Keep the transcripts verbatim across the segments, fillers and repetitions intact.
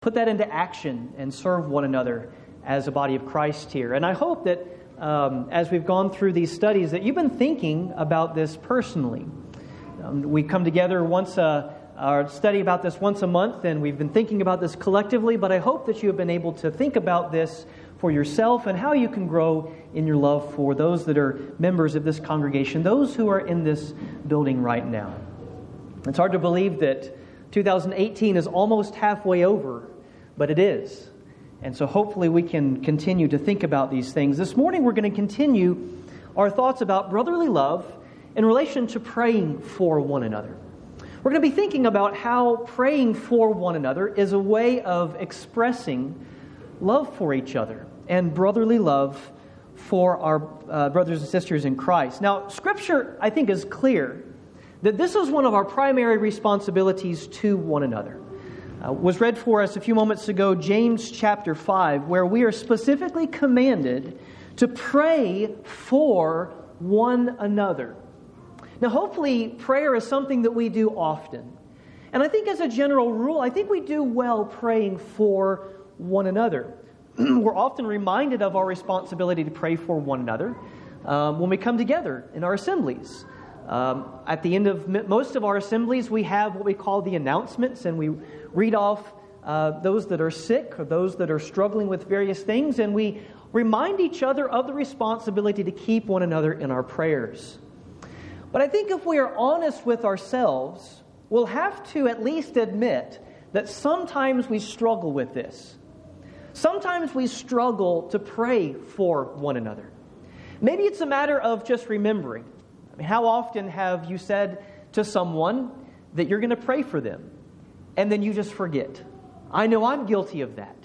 put that into action and serve one another as a body of Christ here. And I hope that um, as we've gone through these studies that you've been thinking about this personally. Um, we come together once a Our study about this once a month, and we've been thinking about this collectively, but I hope that you have been able to think about this for yourself and how you can grow in your love for those that are members of this congregation, those who are in this building right now. It's hard to believe that two thousand eighteen is almost halfway over, but it is. And so hopefully we can continue to think about these things. This morning we're going to continue our thoughts about brotherly love in relation to praying for one another. We're going to be thinking about how praying for one another is a way of expressing love for each other and brotherly love for our uh, brothers and sisters in Christ. Now, Scripture, I think, is clear that this is one of our primary responsibilities to one another. Uh, was read for us a few moments ago, James chapter five, where we are specifically commanded to pray for one another. Now, hopefully, prayer is something that we do often. And I think as a general rule, I think we do well praying for one another. We're often reminded of our responsibility to pray for one another um, when we come together in our assemblies. Um, at the end of m- most of our assemblies, we have what we call the announcements, and we read off uh, those that are sick or those that are struggling with various things, and we remind each other of the responsibility to keep one another in our prayers. But I think if we are honest with ourselves, we'll have to at least admit that sometimes we struggle with this. Sometimes we struggle to pray for one another. Maybe it's a matter of just remembering. I mean, how often have you said to someone that you're going to pray for them, and then you just forget? I know I'm guilty of that.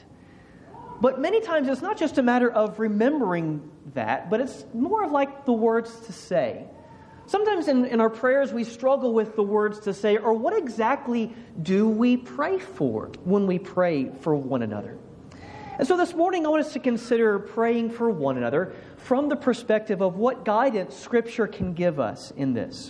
But many times it's not just a matter of remembering that, but it's more of like the words to say. Sometimes in, in our prayers we struggle with the words to say, or what exactly do we pray for when we pray for one another? And so this morning I want us to consider praying for one another from the perspective of what guidance Scripture can give us in this.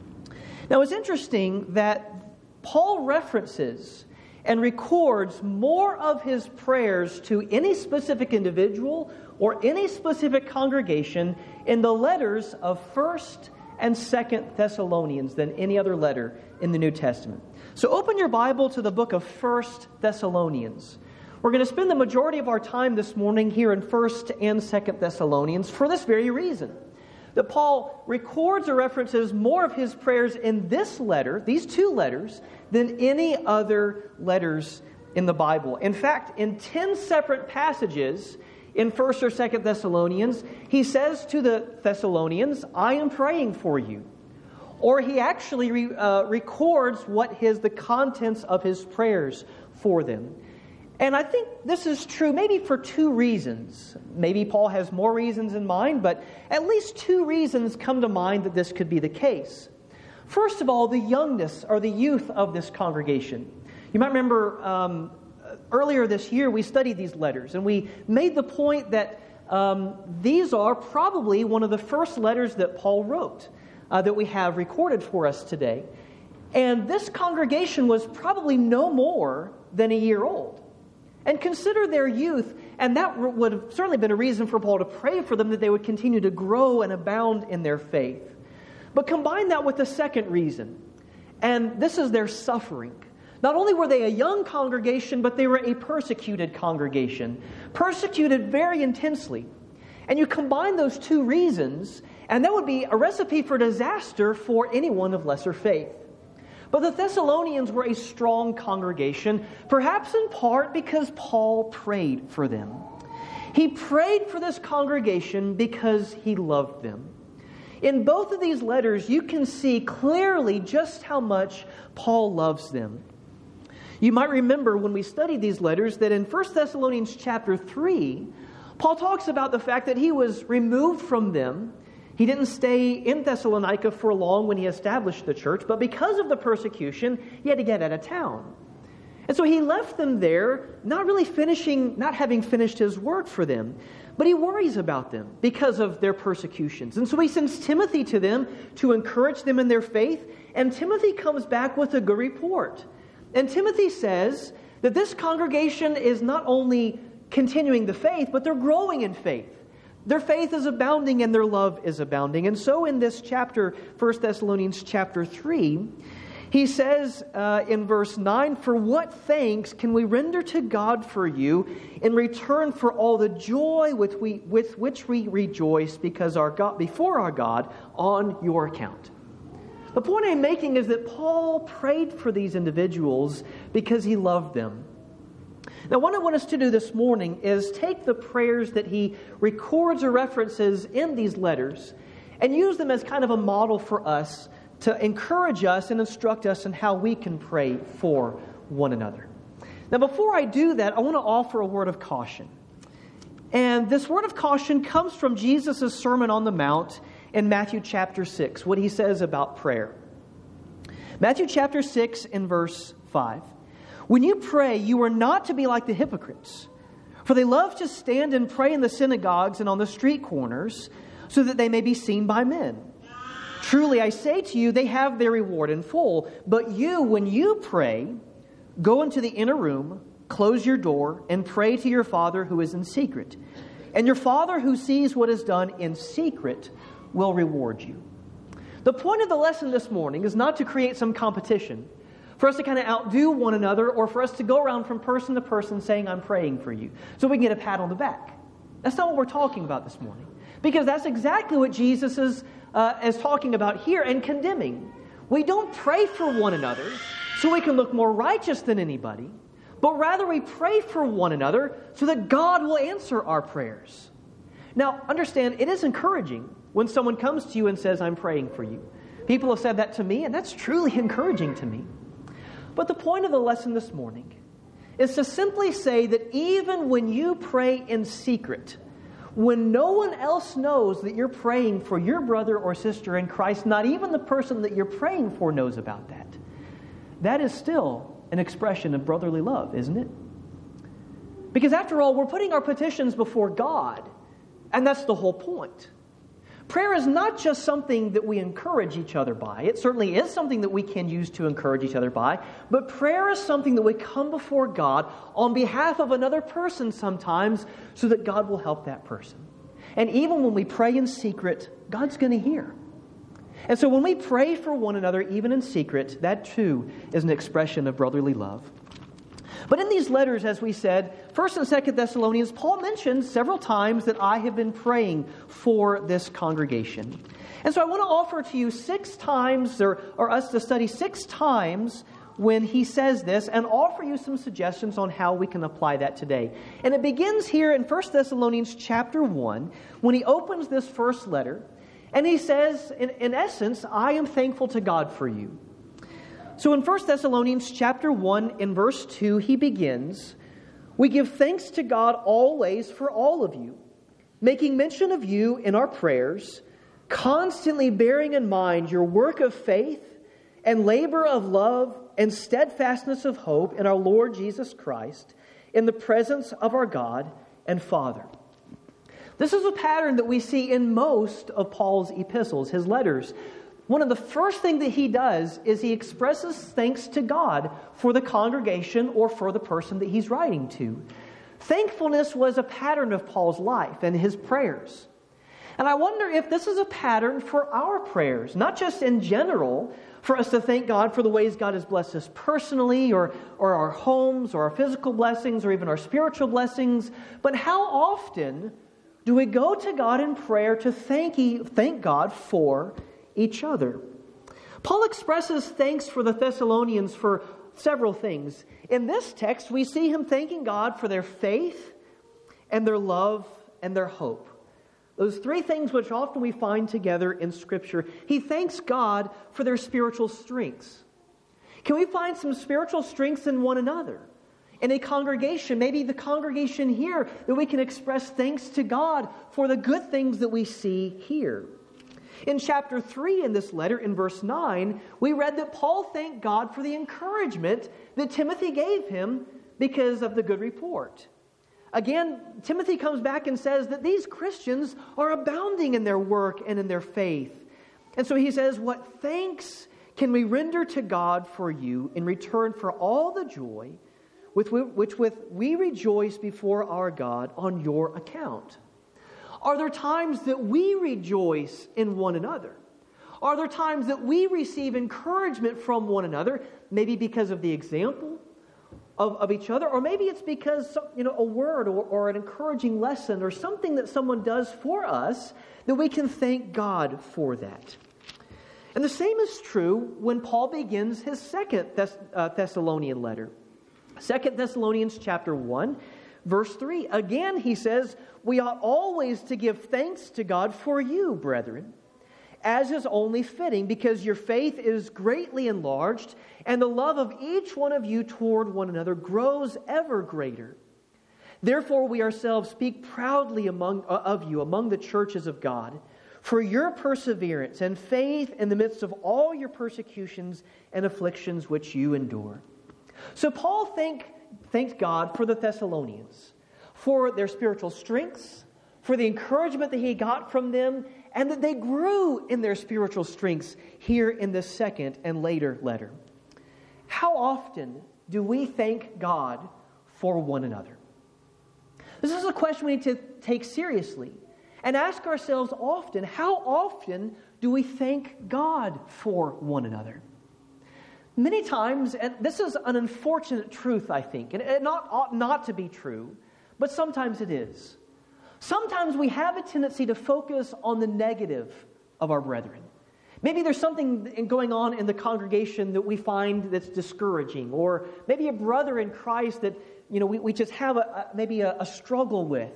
Now it's interesting that Paul references and records more of his prayers to any specific individual or any specific congregation in the letters of First and Second Thessalonians than any other letter in the New Testament. So open your Bible to the book of First Thessalonians. We're going to spend the majority of our time this morning here in First and Second Thessalonians for this very reason. That Paul records or references more of his prayers in this letter, these two letters, than any other letters in the Bible. In fact, in ten separate passages in First or Second Thessalonians, he says to the Thessalonians, I am praying for you. Or he actually re, uh, records what his the contents of his prayers for them. And I think this is true maybe for two reasons. Maybe Paul has more reasons in mind, but at least two reasons come to mind that this could be the case. First of all, the youngness or the youth of this congregation. You might remember um, earlier this year we studied these letters, and we made the point that um, these are probably one of the first letters that Paul wrote uh, that we have recorded for us today. And this congregation was probably no more than a year old. And consider their youth, and that would have certainly been a reason for Paul to pray for them, that they would continue to grow and abound in their faith. But combine that with the second reason, and this is their suffering. Not only were they a young congregation, but they were a persecuted congregation, persecuted very intensely. And you combine those two reasons, and that would be a recipe for disaster for anyone of lesser faith. But the Thessalonians were a strong congregation, perhaps in part because Paul prayed for them. He prayed for this congregation because he loved them. In both of these letters, you can see clearly just how much Paul loves them. You might remember when we studied these letters that in First Thessalonians chapter three, Paul talks about the fact that he was removed from them. He didn't stay in Thessalonica for long when he established the church, but because of the persecution, he had to get out of town. And so he left them there, not really finishing, not having finished his work for them, but he worries about them because of their persecutions. And so he sends Timothy to them to encourage them in their faith, and Timothy comes back with a good report. And Timothy says that this congregation is not only continuing the faith, but they're growing in faith. Their faith is abounding and their love is abounding. And so in this chapter, First Thessalonians chapter three, he says uh, in verse nine, "For what thanks can we render to God for you in return for all the joy with, we, with which we rejoice because our God, before our God on your account?" The point I'm making is that Paul prayed for these individuals because he loved them. Now, what I want us to do this morning is take the prayers that he records or references in these letters and use them as kind of a model for us to encourage us and instruct us in how we can pray for one another. Now, before I do that, I want to offer a word of caution. And this word of caution comes from Jesus' Sermon on the Mount in Matthew chapter six, what he says about prayer. Matthew chapter six in verse five. "When you pray, you are not to be like the hypocrites, for they love to stand and pray in the synagogues and on the street corners, so that they may be seen by men. Truly, I say to you, they have their reward in full. But you, when you pray, go into the inner room, close your door, and pray to your Father who is in secret. And your Father who sees what is done in secret will reward you." The point of the lesson this morning is not to create some competition, for us to kind of outdo one another, or for us to go around from person to person saying, "I'm praying for you," so we can get a pat on the back. That's not what we're talking about this morning. Because that's exactly what Jesus is, uh, is talking about here and condemning. We don't pray for one another so we can look more righteous than anybody, but rather we pray for one another so that God will answer our prayers. Now, understand, it is encouraging when someone comes to you and says, "I'm praying for you." People have said that to me, and that's truly encouraging to me. But the point of the lesson this morning is to simply say that even when you pray in secret, when no one else knows that you're praying for your brother or sister in Christ, not even the person that you're praying for knows about that, that is still an expression of brotherly love, isn't it? Because after all, we're putting our petitions before God, and that's the whole point. Prayer is not just something that we encourage each other by. It certainly is something that we can use to encourage each other by. But prayer is something that we come before God on behalf of another person sometimes so that God will help that person. And even when we pray in secret, God's going to hear. And so when we pray for one another, even in secret, that too is an expression of brotherly love. But in these letters, as we said, First and Second Thessalonians, Paul mentions several times that I have been praying for this congregation. And so I want to offer to you six times, or, or us to study six times when he says this, and offer you some suggestions on how we can apply that today. And it begins here in First Thessalonians chapter one, when he opens this first letter, and he says, in, in essence, I am thankful to God for you. So in First Thessalonians chapter one, in verse two, he begins, "We give thanks to God always for all of you, making mention of you in our prayers, constantly bearing in mind your work of faith and labor of love and steadfastness of hope in our Lord Jesus Christ, in the presence of our God and Father." This is a pattern that we see in most of Paul's epistles, his letters. One of the first things that he does is he expresses thanks to God for the congregation or for the person that he's writing to. Thankfulness was a pattern of Paul's life and his prayers. And I wonder if this is a pattern for our prayers, not just in general, for us to thank God for the ways God has blessed us personally, or, or our homes, or our physical blessings, or even our spiritual blessings, but how often do we go to God in prayer to thank, he, thank God for each other? Paul expresses thanks for the Thessalonians for several things. In this text, we see him thanking God for their faith and their love and their hope. Those three things which often we find together in Scripture. He thanks God for their spiritual strengths. Can we find some spiritual strengths in one another? In a congregation, maybe the congregation here, that we can express thanks to God for the good things that we see here. In chapter three in this letter, in verse nine, we read that Paul thanked God for the encouragement that Timothy gave him because of the good report. Again, Timothy comes back and says that these Christians are abounding in their work and in their faith. And so he says, "What thanks can we render to God for you in return for all the joy with which with we rejoice before our God on your account? Are there times that we rejoice in one another? Are there times that we receive encouragement from one another, maybe because of the example of, of each other, or maybe it's because you know a word or, or an encouraging lesson or something that someone does for us that we can thank God for that? And the same is true when Paul begins his second Thess- uh, Thessalonian letter. Second Thessalonians chapter one, verse three. Again, he says, we ought always to give thanks to God for you, brethren, as is only fitting, because your faith is greatly enlarged, and the love of each one of you toward one another grows ever greater. Therefore, we ourselves speak proudly among uh, of you among the churches of God, for your perseverance and faith in the midst of all your persecutions and afflictions which you endure. So Paul thank, thanked God for the Thessalonians, for their spiritual strengths, for the encouragement that he got from them, and that they grew in their spiritual strengths here in this second and later letter. How often do we thank God for one another? This is a question we need to take seriously and ask ourselves often, how often do we thank God for one another? Many times, and this is an unfortunate truth, I think, and it not, ought not to be true, but sometimes it is. Sometimes we have a tendency to focus on the negative of our brethren. Maybe there's something going on in the congregation that we find that's discouraging, or maybe a brother in Christ that you know we, we just have a, a, maybe a, a struggle with.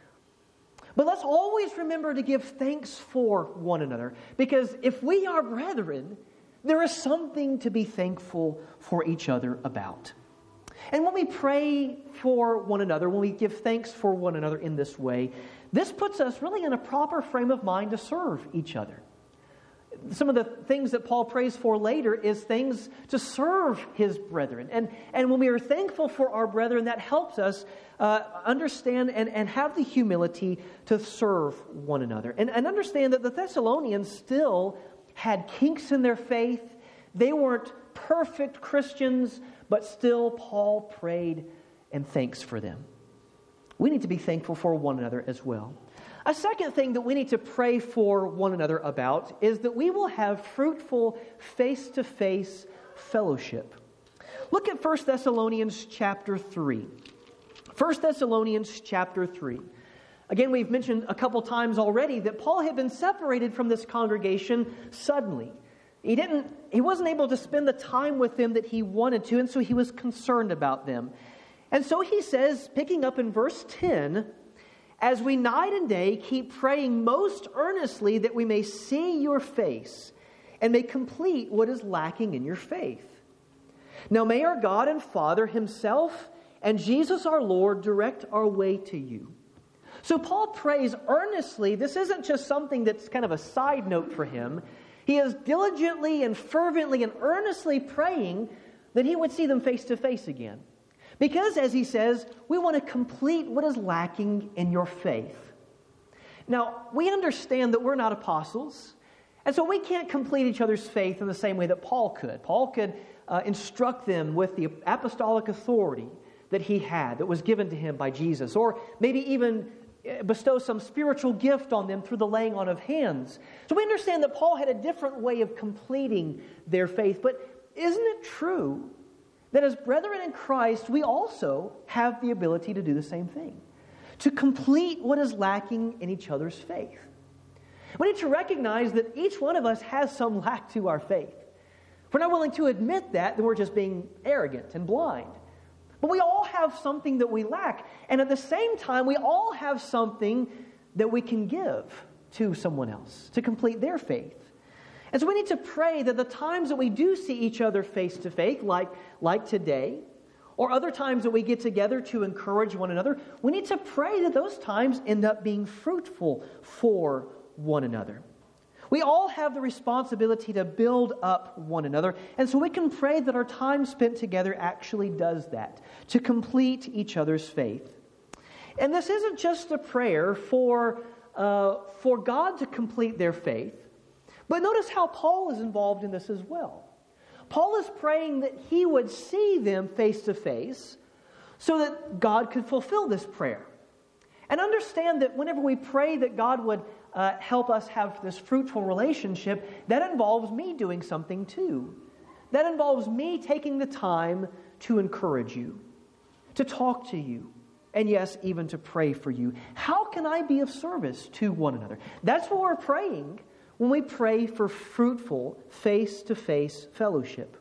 But let's always remember to give thanks for one another, because if we are brethren, there is something to be thankful for each other about. And when we pray for one another, when we give thanks for one another in this way, this puts us really in a proper frame of mind to serve each other. Some of the things that Paul prays for later is things to serve his brethren. And, and when we are thankful for our brethren, that helps us uh, understand and, and have the humility to serve one another. And, and understand that the Thessalonians still had kinks in their faith. They weren't perfect Christians, but still Paul prayed and thanks for them. We need to be thankful for one another as well. A second thing that we need to pray for one another about is that we will have fruitful face-to-face fellowship. Look at First Thessalonians chapter three. First Thessalonians chapter three. Again, we've mentioned a couple times already that Paul had been separated from this congregation suddenly. He didn't, he wasn't able to spend the time with them that he wanted to, and so he was concerned about them. And so he says, picking up in verse ten, as we night and day keep praying most earnestly that we may see your face and may complete what is lacking in your faith. Now may our God and Father himself and Jesus our Lord direct our way to you. So Paul prays earnestly. This isn't just something that's kind of a side note for him. He is diligently and fervently and earnestly praying that he would see them face to face again. Because, as he says, we want to complete what is lacking in your faith. Now, we understand that we're not apostles, and so we can't complete each other's faith in the same way that Paul could. Paul could uh, instruct them with the apostolic authority that he had, that was given to him by Jesus, or maybe even bestow some spiritual gift on them through the laying on of hands. So we understand that Paul had a different way of completing their faith, but isn't it true that as brethren in Christ, we also have the ability to do the same thing, to complete what is lacking in each other's faith? We need to recognize that each one of us has some lack to our faith. If we're not willing to admit that, then we're just being arrogant and blind. But we all have something that we lack, and at the same time, we all have something that we can give to someone else to complete their faith. And so we need to pray that the times that we do see each other face to face, like, like today, or other times that we get together to encourage one another, we need to pray that those times end up being fruitful for one another. We all have the responsibility to build up one another, and so we can pray that our time spent together actually does that, to complete each other's faith. And this isn't just a prayer for, uh, for God to complete their faith, but notice how Paul is involved in this as well. Paul is praying that he would see them face to face so that God could fulfill this prayer. And understand that whenever we pray that God would uh, help us have this fruitful relationship, that involves me doing something too. That involves me taking the time to encourage you, to talk to you, and yes, even to pray for you. How can I be of service to one another? That's what we're praying when we pray for fruitful face-to-face fellowship.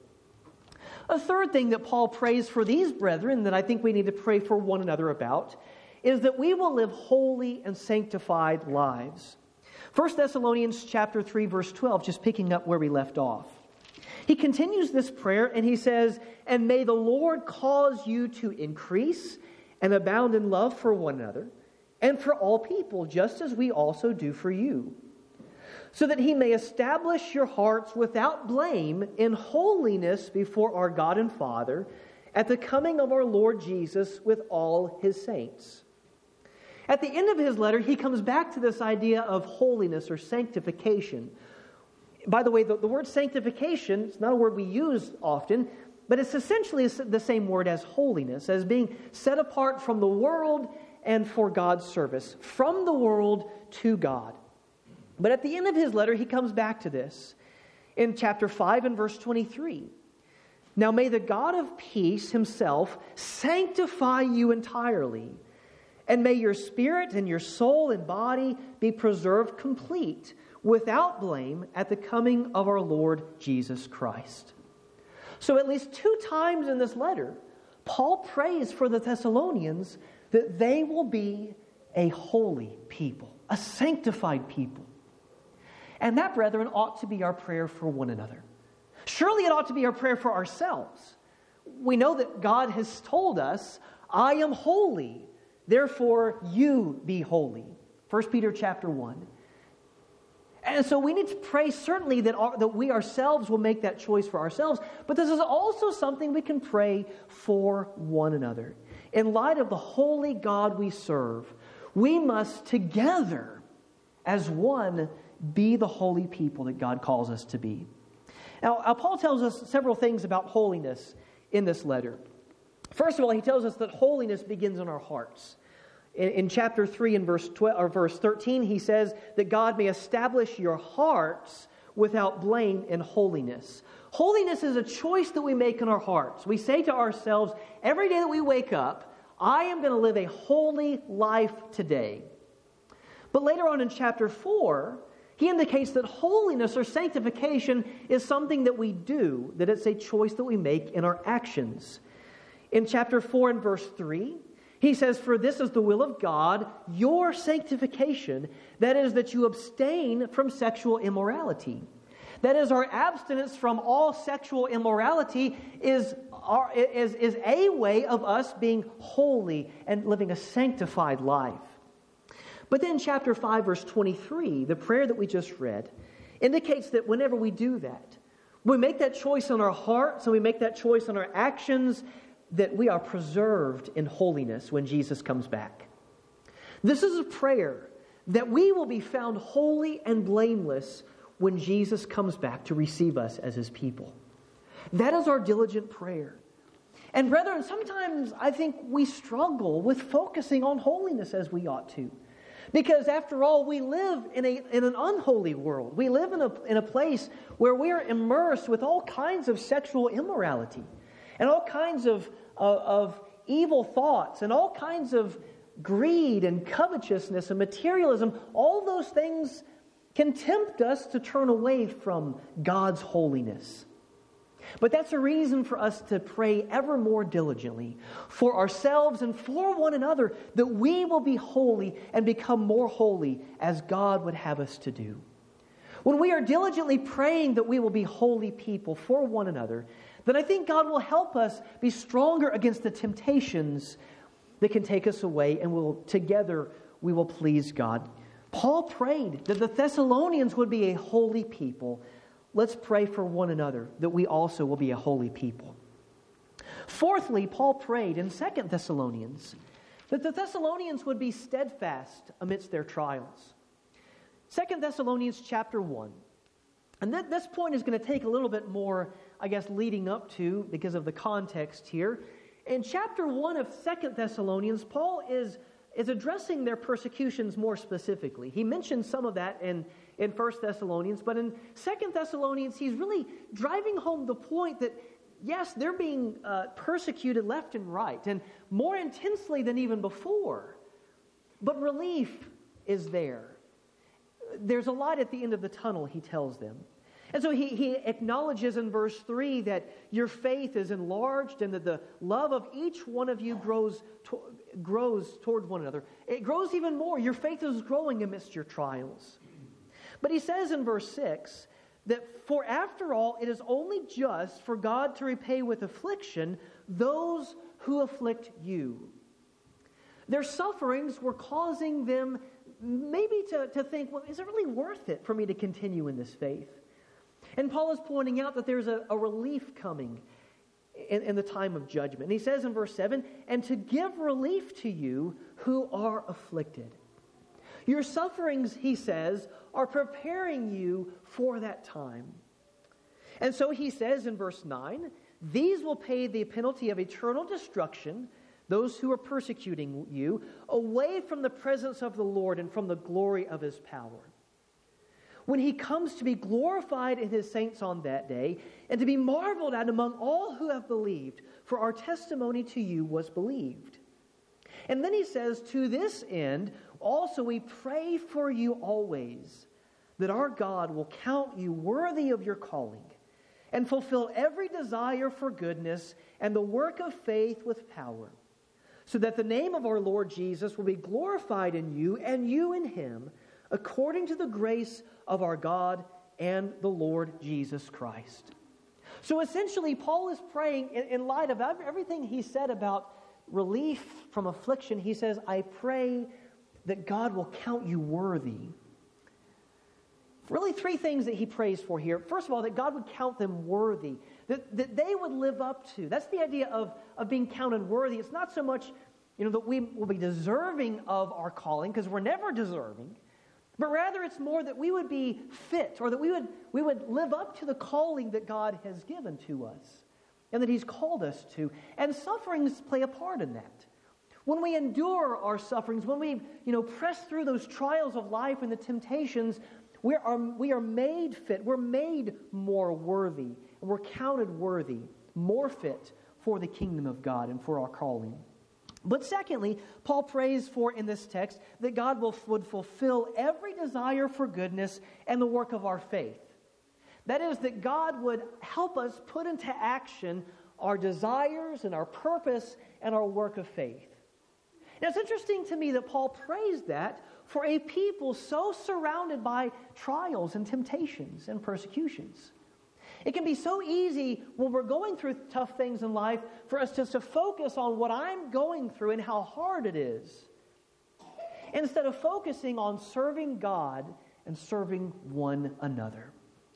A third thing that Paul prays for these brethren that I think we need to pray for one another about is that we will live holy and sanctified lives. First Thessalonians chapter three, verse twelve, just picking up where we left off. He continues this prayer and he says, "And may the Lord cause you to increase and abound in love for one another and for all people, just as we also do for you, so that he may establish your hearts without blame in holiness before our God and Father at the coming of our Lord Jesus with all his saints." At the end of his letter, he comes back to this idea of holiness or sanctification. By the way, the, the word sanctification, it's not a word we use often, but it's essentially the same word as holiness, as being set apart from the world and for God's service, from the world to God. But at the end of his letter, he comes back to this in chapter five and verse twenty-three. "Now may the God of peace himself sanctify you entirely, and may your spirit and your soul and body be preserved complete, without blame, at the coming of our Lord Jesus Christ." So at least two times in this letter, Paul prays for the Thessalonians that they will be a holy people, a sanctified people. And that, brethren, ought to be our prayer for one another. Surely it ought to be our prayer for ourselves. We know that God has told us, "I am holy, therefore you be holy." First Peter chapter one. And so we need to pray certainly that, our, that we ourselves will make that choice for ourselves. But this is also something we can pray for one another. In light of the holy God we serve, we must together, as one, be the holy people that God calls us to be. Now, Paul tells us several things about holiness in this letter. First of all, he tells us that holiness begins in our hearts. In, in chapter three and verse twelve or verse thirteen, he says that God may establish your hearts without blame in holiness. Holiness is a choice that we make in our hearts. We say to ourselves every day that we wake up, "I am going to live a holy life today." But later on in chapter four, he indicates that holiness or sanctification is something that we do, that it's a choice that we make in our actions. In chapter four and verse three, he says, "For this is the will of God, your sanctification, that is, that you abstain from sexual immorality." That is, our abstinence from all sexual immorality is, our, is, is a way of us being holy and living a sanctified life. But then chapter five, verse twenty-three, the prayer that we just read, indicates that whenever we do that, we make that choice in our hearts and we make that choice in our actions, that we are preserved in holiness when Jesus comes back. This is a prayer that we will be found holy and blameless when Jesus comes back to receive us as his people. That is our diligent prayer. And brethren, sometimes I think we struggle with focusing on holiness as we ought to. Because after all, we live in a in an unholy world. We live in a, in a place where we are immersed with all kinds of sexual immorality and all kinds of, of, of evil thoughts and all kinds of greed and covetousness and materialism. All those things can tempt us to turn away from God's holiness. But that's a reason for us to pray ever more diligently for ourselves and for one another, that we will be holy and become more holy as God would have us to do. When we are diligently praying that we will be holy people for one another, then I think God will help us be stronger against the temptations that can take us away, and we'll together we will please God. Paul prayed that the Thessalonians would be a holy people. Let's pray for one another that we also will be a holy people. Fourthly, Paul prayed in Second Thessalonians that the Thessalonians would be steadfast amidst their trials. Second Thessalonians chapter one. And th- this point is going to take a little bit more, I guess, leading up to, because of the context here. In chapter one of Second Thessalonians, Paul is, is addressing their persecutions more specifically. He mentions some of that in, in First Thessalonians, but in Second Thessalonians, he's really driving home the point that, yes, they're being uh, persecuted left and right, and more intensely than even before. But relief is there. There's a light at the end of the tunnel, he tells them. And so he, he acknowledges in verse three that your faith is enlarged and that the love of each one of you grows, to, grows toward one another. It grows even more. Your faith is growing amidst your trials. But he says in verse six that for after all, it is only just for God to repay with affliction those who afflict you. Their sufferings were causing them maybe to, to think, well, is it really worth it for me to continue in this faith? And Paul is pointing out that there's a, a relief coming in, in the time of judgment. And he says in verse seven, and to give relief to you who are afflicted. Your sufferings, he says, are preparing you for that time. And so he says in verse nine, these will pay the penalty of eternal destruction, those who are persecuting you, away from the presence of the Lord and from the glory of His power. When He comes to be glorified in His saints on that day, and to be marveled at among all who have believed, for our testimony to you was believed. And then he says, to this end, also we pray for you always, that our God will count you worthy of your calling, and fulfill every desire for goodness and the work of faith with power, so that the name of our Lord Jesus will be glorified in you and you in Him, according to the grace of our God and the Lord Jesus Christ. So essentially, Paul is praying in, in light of everything he said about relief from affliction. He says, I pray that God will count you worthy. Really three things that he prays for here. First of all, that God would count them worthy, that, that they would live up to. That's the idea of, of being counted worthy. It's not so much, you know, that we will be deserving of our calling, because we're never deserving, but rather it's more that we would be fit, or that we would, we would live up to the calling that God has given to us and that He's called us to. And sufferings play a part in that. When we endure our sufferings, when we, you know, press through those trials of life and the temptations, We are, we are made fit, we're made more worthy, and we're counted worthy, more fit for the kingdom of God and for our calling. But secondly, Paul prays for in this text that God will, would fulfill every desire for goodness and the work of our faith. That is, that God would help us put into action our desires and our purpose and our work of faith. Now, it's interesting to me that Paul prays that for a people so surrounded by trials and temptations and persecutions. It can be so easy when we're going through tough things in life for us just to focus on what I'm going through and how hard it is, instead of focusing on serving God and serving one another.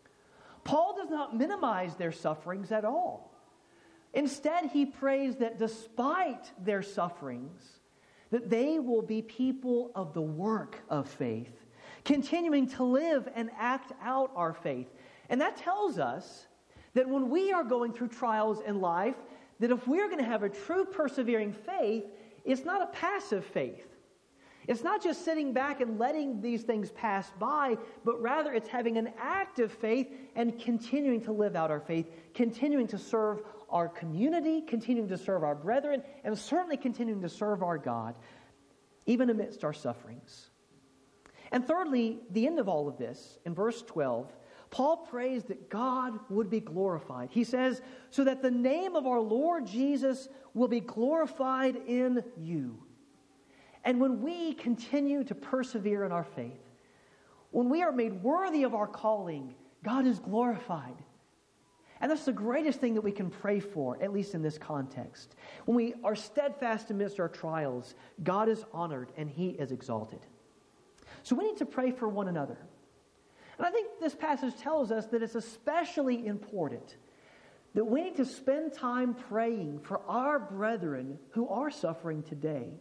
Paul does not minimize their sufferings at all. Instead, he prays that despite their sufferings, that they will be people of the work of faith, continuing to live and act out our faith. And that tells us that when we are going through trials in life, that if we're going to have a true persevering faith, it's not a passive faith. It's not just sitting back and letting these things pass by, but rather it's having an active faith and continuing to live out our faith, continuing to serve our community, continuing to serve our brethren, and certainly continuing to serve our God, even amidst our sufferings. And thirdly, the end of all of this, in verse twelve, Paul prays that God would be glorified. He says, so that the name of our Lord Jesus will be glorified in you. And when we continue to persevere in our faith, when we are made worthy of our calling, God is glorified. And that's the greatest thing that we can pray for, at least in this context. When we are steadfast amidst our trials, God is honored and He is exalted. So we need to pray for one another. And I think this passage tells us that it's especially important that we need to spend time praying for our brethren who are suffering today.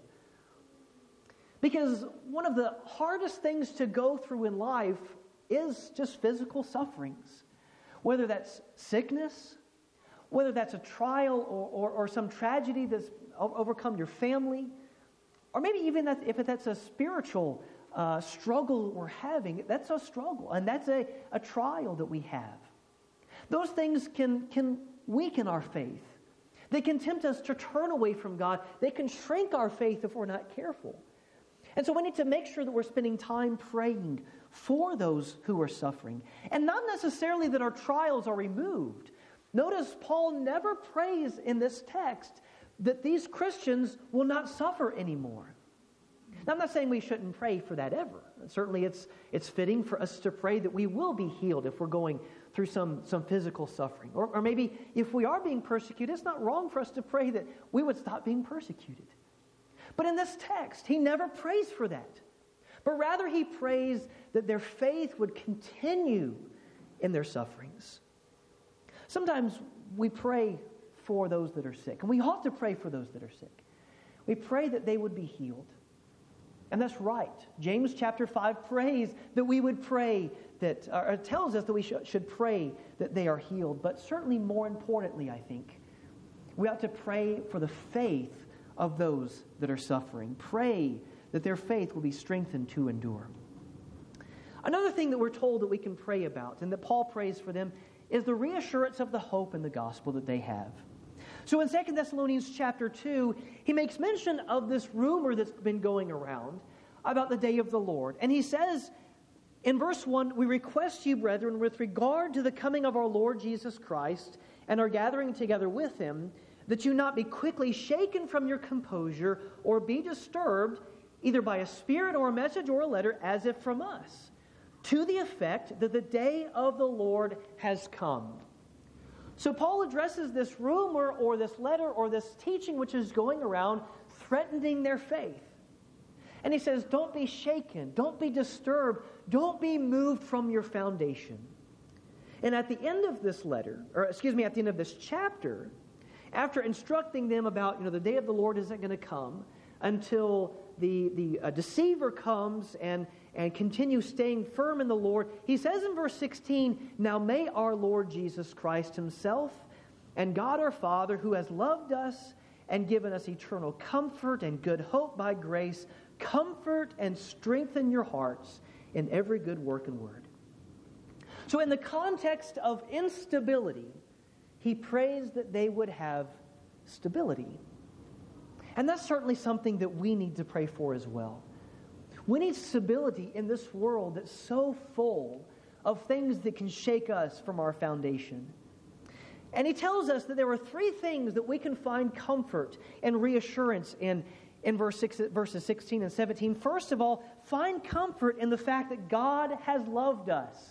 Because one of the hardest things to go through in life is just physical sufferings. Whether that's sickness, whether that's a trial or, or, or some tragedy that's overcome your family, or maybe even that, if that's a spiritual uh, struggle we're having, that's a struggle, and that's a, a trial that we have. Those things can, can weaken our faith. They can tempt us to turn away from God. They can shrink our faith if we're not careful. And so we need to make sure that we're spending time praying for those who are suffering. And not necessarily that our trials are removed. Notice Paul never prays in this text that these Christians will not suffer anymore. Now, I'm not saying we shouldn't pray for that ever. Certainly it's it's fitting for us to pray that we will be healed if we're going through some, some physical suffering. Or, or maybe if we are being persecuted, it's not wrong for us to pray that we would stop being persecuted. But in this text, he never prays for that. But rather he prays that their faith would continue in their sufferings. Sometimes we pray for those that are sick. And we ought to pray for those that are sick. We pray that they would be healed. And that's right. James chapter five prays that we would pray that, or tells us that we should, should pray that they are healed. But certainly more importantly, I think, we ought to pray for the faith of those that are suffering. Pray that their faith will be strengthened to endure. Another thing that we're told that we can pray about, and that Paul prays for them, is the reassurance of the hope in the gospel that they have. So in Second Thessalonians chapter two, he makes mention of this rumor that's been going around about the day of the Lord. And he says in verse one, "We request you, brethren, with regard to the coming of our Lord Jesus Christ and our gathering together with him, that you not be quickly shaken from your composure or be disturbed either by a spirit or a message or a letter as if from us, to the effect that the day of the Lord has come." So Paul addresses this rumor or this letter or this teaching which is going around threatening their faith. And he says, don't be shaken, don't be disturbed, don't be moved from your foundation. And at the end of this letter, or excuse me, at the end of this chapter, after instructing them about, you know, the day of the Lord isn't going to come until the, the uh, deceiver comes and, and continues staying firm in the Lord, he says in verse sixteen, "Now may our Lord Jesus Christ himself and God our Father, who has loved us and given us eternal comfort and good hope by grace, comfort and strengthen your hearts in every good work and word." So in the context of instability, he prays that they would have stability. And that's certainly something that we need to pray for as well. We need stability in this world that's so full of things that can shake us from our foundation. And he tells us that there are three things that we can find comfort and reassurance in in verse six, verses sixteen and seventeen. First of all, find comfort in the fact that God has loved us.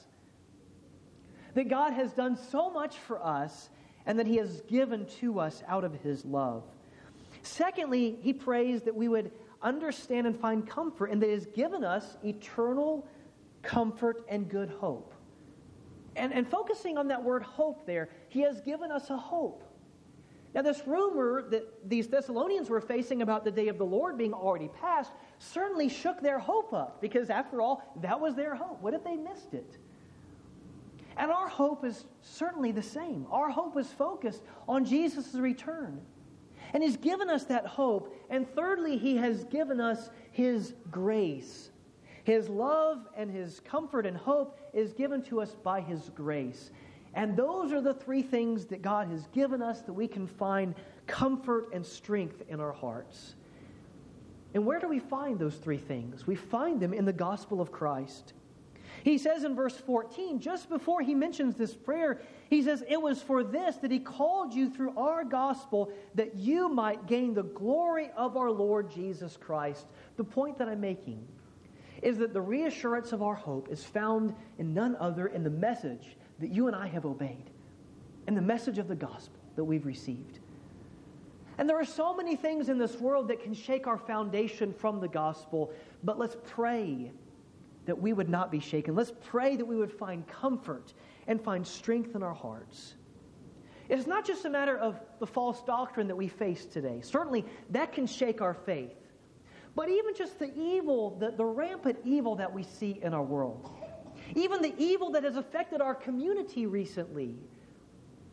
That God has done so much for us and that he has given to us out of his love. Secondly, he prays that we would understand and find comfort and that he has given us eternal comfort and good hope. And, and focusing on that word hope there, he has given us a hope. Now, this rumor that these Thessalonians were facing about the day of the Lord being already past certainly shook their hope up, because after all, that was their hope. What if they missed it? And our hope is certainly the same. Our hope is focused on Jesus' return. And he's given us that hope. And thirdly, he has given us his grace. His love and his comfort and hope is given to us by his grace. And those are the three things that God has given us that we can find comfort and strength in our hearts. And where do we find those three things? We find them in the gospel of Christ. He says in verse fourteen, just before he mentions this prayer, he says, "It was for this that he called you through our gospel, that you might gain the glory of our Lord Jesus Christ." The point that I'm making is that the reassurance of our hope is found in none other in the message that you and I have obeyed, in the message of the gospel that we've received. And there are so many things in this world that can shake our foundation from the gospel, but let's pray that we would not be shaken. Let's pray that we would find comfort and find strength in our hearts. It's not just a matter of the false doctrine that we face today. Certainly, that can shake our faith. But even just the evil, the, the rampant evil that we see in our world. Even the evil that has affected our community recently.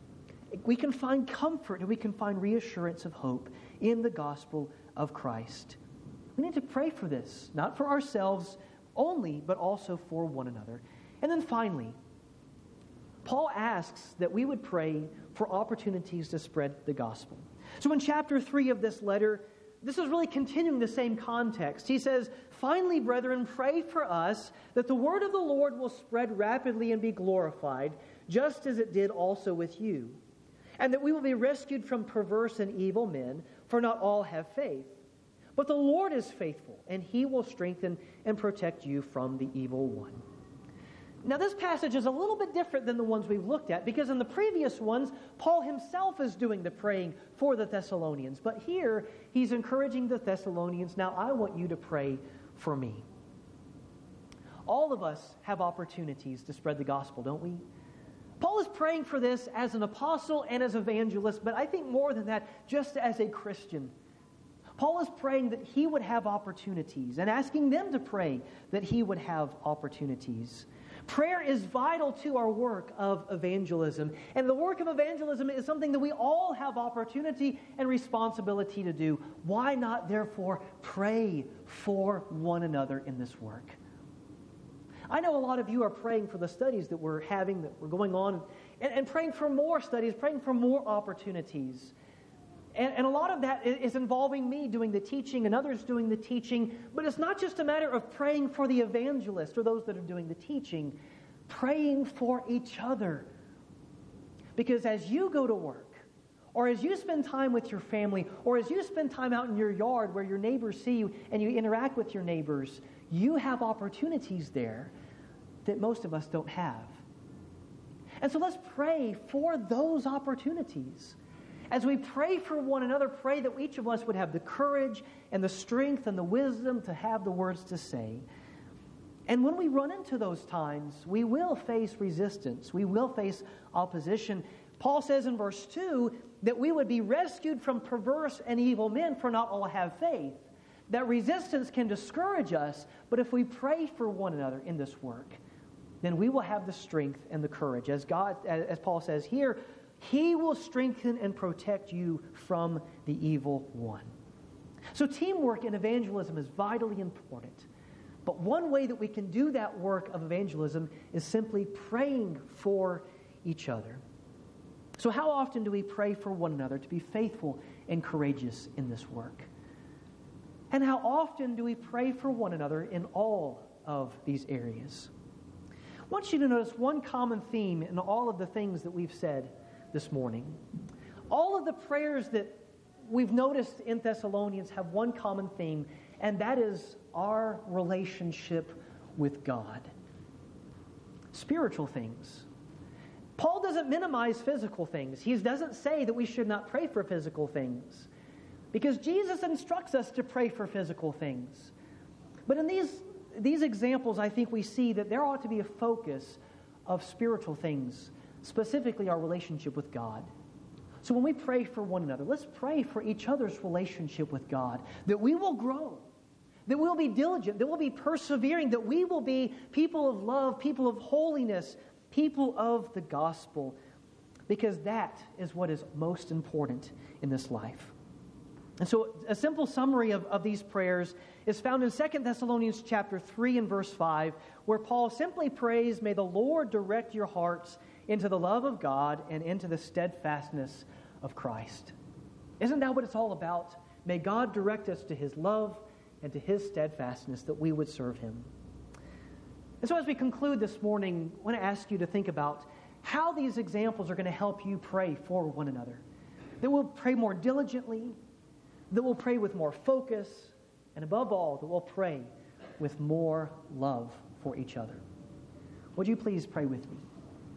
we can find comfort and we can find reassurance of hope in the gospel of Christ. We need to pray for this, not for ourselves only, but also for one another. And then finally, Paul asks that we would pray for opportunities to spread the gospel. So in chapter three of this letter, this is really continuing the same context. He says, "Finally, brethren, pray for us that the word of the Lord will spread rapidly and be glorified, just as it did also with you, and that we will be rescued from perverse and evil men, for not all have faith. But the Lord is faithful, and He will strengthen and protect you from the evil one." Now, this passage is a little bit different than the ones we've looked at, because in the previous ones, Paul himself is doing the praying for the Thessalonians. But here, he's encouraging the Thessalonians, "Now I want you to pray for me." All of us have opportunities to spread the gospel, don't we? Paul is praying for this as an apostle and as evangelist, but I think more than that, just as a Christian. Paul is praying that he would have opportunities and asking them to pray that he would have opportunities. Prayer is vital to our work of evangelism. And the work of evangelism is something that we all have opportunity and responsibility to do. Why not, therefore, pray for one another in this work? I know a lot of you are praying for the studies that we're having, that we're going on, and, and praying for more studies, praying for more opportunities. And, and a lot of that is involving me doing the teaching and others doing the teaching. But it's not just a matter of praying for the evangelist or those that are doing the teaching. Praying for each other. Because as you go to work, or as you spend time with your family, or as you spend time out in your yard where your neighbors see you and you interact with your neighbors, you have opportunities there that most of us don't have. And so let's pray for those opportunities. As we pray for one another, pray that each of us would have the courage and the strength and the wisdom to have the words to say. And when we run into those times, we will face resistance. We will face opposition. Paul says in verse two that we would be rescued from perverse and evil men, for not all have faith. That resistance can discourage us, but if we pray for one another in this work, then we will have the strength and the courage. As God, as Paul says here, He will strengthen and protect you from the evil one. So teamwork in evangelism is vitally important. But one way that we can do that work of evangelism is simply praying for each other. So how often do we pray for one another to be faithful and courageous in this work? And how often do we pray for one another in all of these areas? I want you to notice one common theme in all of the things that we've said this morning. All of the prayers that we've noticed in Thessalonians have one common theme, and that is our relationship with God. Spiritual things. Paul doesn't minimize physical things. He doesn't say that we should not pray for physical things, because Jesus instructs us to pray for physical things. But in these, these examples, I think we see that there ought to be a focus of spiritual things, specifically our relationship with God. So when we pray for one another, let's pray for each other's relationship with God, that we will grow, that we'll be diligent, that we'll be persevering, that we will be people of love, people of holiness, people of the gospel, because that is what is most important in this life. And so a simple summary of, of these prayers is found in Second Thessalonians chapter three and verse five, where Paul simply prays, "May the Lord direct your hearts into the love of God and into the steadfastness of Christ." Isn't that what it's all about? May God direct us to His love and to His steadfastness, that we would serve Him. And so as we conclude this morning, I want to ask you to think about how these examples are going to help you pray for one another. That we'll pray more diligently, that we'll pray with more focus, and above all, that we'll pray with more love for each other. Would you please pray with me?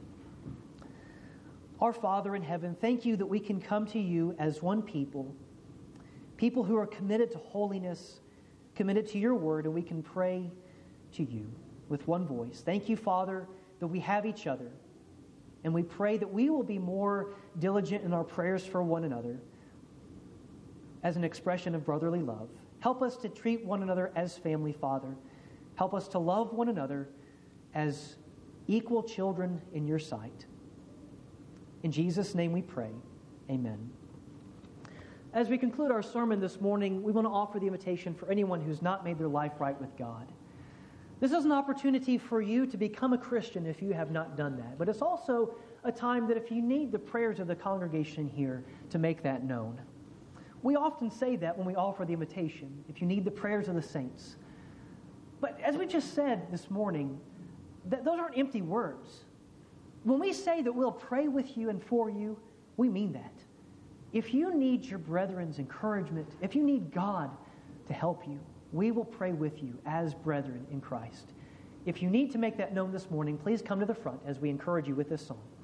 Our Father in heaven, thank you that we can come to you as one people, people who are committed to holiness, committed to your word, and we can pray to you with one voice. Thank you, Father, that we have each other, and we pray that we will be more diligent in our prayers for one another as an expression of brotherly love. Help us to treat one another as family, Father. Help us to love one another as equal children in your sight. In Jesus' name we pray. Amen. As we conclude our sermon this morning, we want to offer the invitation for anyone who's not made their life right with God. This is an opportunity for you to become a Christian if you have not done that. But it's also a time that if you need the prayers of the congregation here to make that known. We often say that when we offer the invitation, if you need the prayers of the saints. But as we just said this morning, that those aren't empty words. When we say that we'll pray with you and for you, we mean that. If you need your brethren's encouragement, if you need God to help you, we will pray with you as brethren in Christ. If you need to make that known this morning, please come to the front as we encourage you with this song.